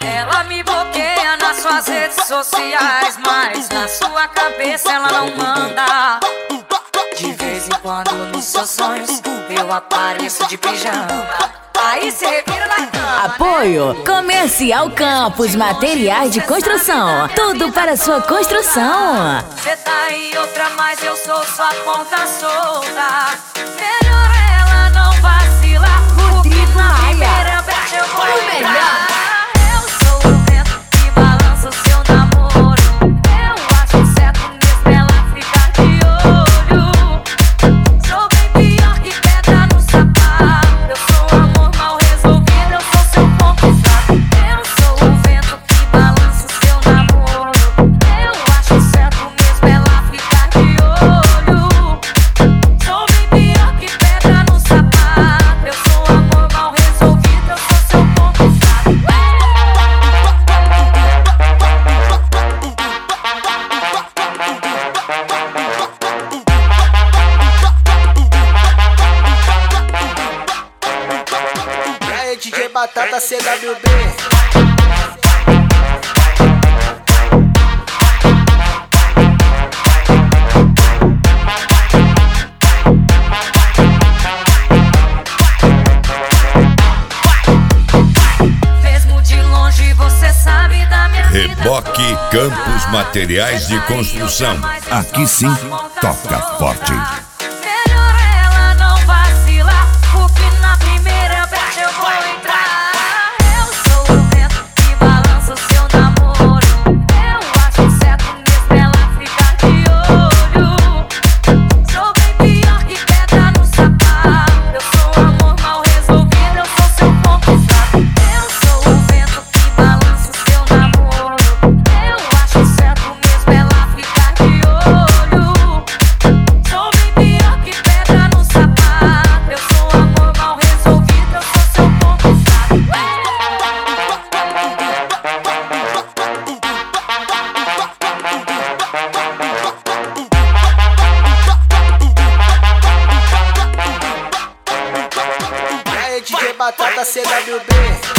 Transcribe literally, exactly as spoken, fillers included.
Ela me bloqueia nas suas redes sociais, mas na sua cabeça ela não manda. De vez em quando nos seus sonhos eu apareço de pijama. Aí cê revira na cama. Apoio Comercial Campos, materiais de construção. Tudo para sua construção. Cê tá em outra, mas eu sou sua ponta solta. Melhor ela não vacilar. Rodrigo Na Maia, primeira brecha eu vou o melhor. Eu sou o vento que balança o seu namoro. Eu acho certo mesmo ela ficar de olho. Sou bem pior que pedra no sapato. Eu sou amor mal resolvido, eu sou seu ponto fraco. Eu sou o vento que balança o seu namoro. Eu acho certo mesmo ela ficar de olho. Sou bem pior que pedra no sapato. Eu sou amor mal resolvido, eu sou seu ponto fraco. E aí, D J Batata C W B. Mesmo de longe você sabe da minha vida. Reboque Campos Materiais de Construção. Aqui sim, toca forte. Melhor ela não vacilar, porque na primeira brecha eu vou entrar. Eu sou o vento que balança o seu namoro. Eu acho certo mesmo ela ficar de olho. Sou bem pior que pedra no sapato. Eu sou amor mal resolvido, eu sou seu ponto fraco. Eu sou o vento que balança o seu namoro. Eu acho certo mesmo ela ficar de olho. Sou bem pior que pedra no sapato. Eu sou amor mal resolvido, eu sou seu ponto fraco. E aí, D J Batata C W B.